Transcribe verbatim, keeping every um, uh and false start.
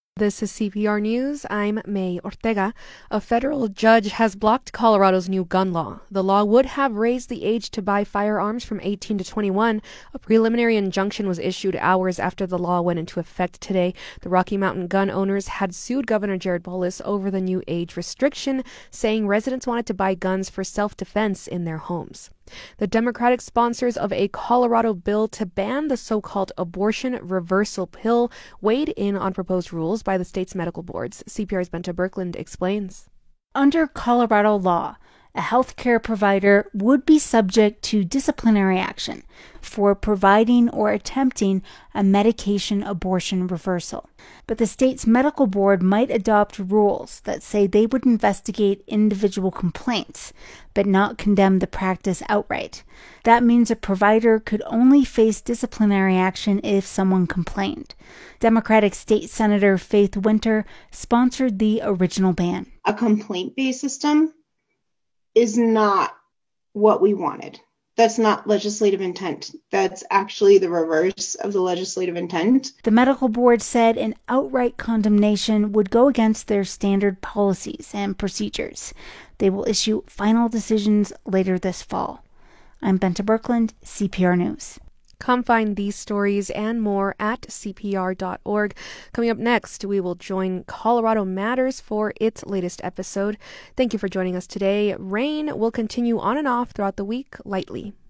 This is C P R News. I'm May Ortega. A federal judge has blocked Colorado's new gun law. The law would have raised the age to buy firearms from eighteen to twenty-one. A preliminary injunction was issued hours after the law went into effect today. The Rocky Mountain gun owners had sued Governor Jared Polis over the new age restriction, saying residents wanted to buy guns for self-defense in their homes. The Democratic sponsors of a Colorado bill to ban the so-called abortion reversal pill weighed in on proposed rules by the state's medical boards. C P R's Benta Birkeland explains. Under Colorado law, a healthcare provider would be subject to disciplinary action for providing or attempting a medication abortion reversal. But the state's medical board might adopt rules that say they would investigate individual complaints, but not condemn the practice outright. That means a provider could only face disciplinary action if someone complained. Democratic State Senator Faith Winter sponsored the original ban. A complaint-based system is not what we wanted. That's not legislative intent. That's actually the reverse of the legislative intent. The medical board said an outright condemnation would go against their standard policies and procedures. They will issue final decisions later this fall. I'm Benta Birkeland, C P R News. Come find these stories and more at C P R dot org. Coming up next, we will join Colorado Matters for its latest episode. Thank you for joining us today. Rain will continue on and off throughout the week lightly.